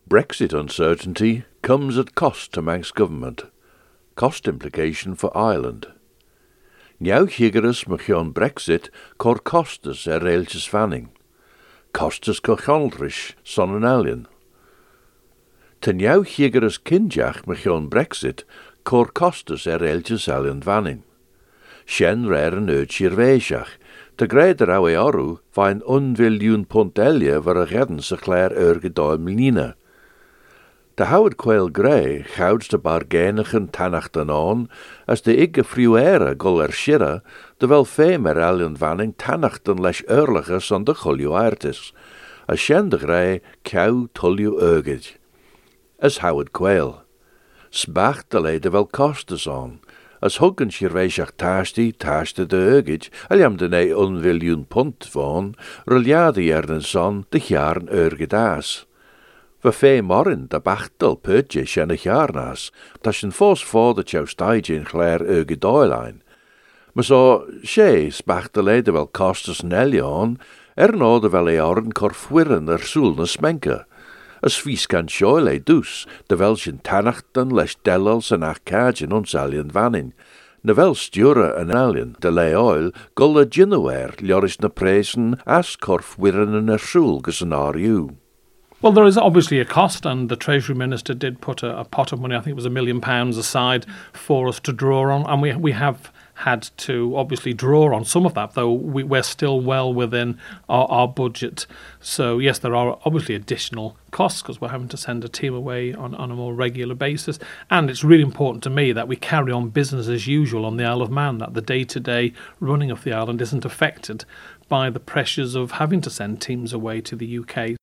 Brexit uncertainty comes at cost to Manx government. Cost implication for Ireland. Now higeras machion Brexit cor costas eilches fanning. Costas cochaldrish son an alien. Te now higeras kinjach machion Brexit cor costas eilches alien vanning. Shen rare an urchir veishach. De greider awe oru vain £1 biljoen var a redden se clair ergedoil milina. De Howard Quail Grey gouds de bargainigen tannachten aan, as de igge fruere gul shira, de wel femer alien vanning tannachten lesh eurliges an de gulju aartis, as shen de Grey cow tulju ergid. As Howard Quail. Sbacht de leide wel kostes aan, as huggen shirveishach taashte de ergid, aliam de ne £1 biljoen van, ruljade erden son de jaren ergedaas. We fee morgen de bachtel putje shen a jarnas, dat een fos voor dat jou stage in glair ergedoilein. Maar zo, she spachtel leide wel kostes nellion, node wel eoren korfwirren soelne smenke. As vies kan shoyle dus, de welschen tannachten les dellels en arcadien ons alien vanning. De wel sture en alien, de leoil, gulle ginnewer, ljoris na presen, as korfwirren en soel gesenario. Well, there is obviously a cost, and the Treasury Minister did put a pot of money, I think it was £1 million aside for us to draw on, and we have had to obviously draw on some of that, though we're still well within our budget. So yes, there are obviously additional costs because we're having to send a team away on a more regular basis, and it's really important to me that we carry on business as usual on the Isle of Man, that the day-to-day running of the island isn't affected by the pressures of having to send teams away to the UK.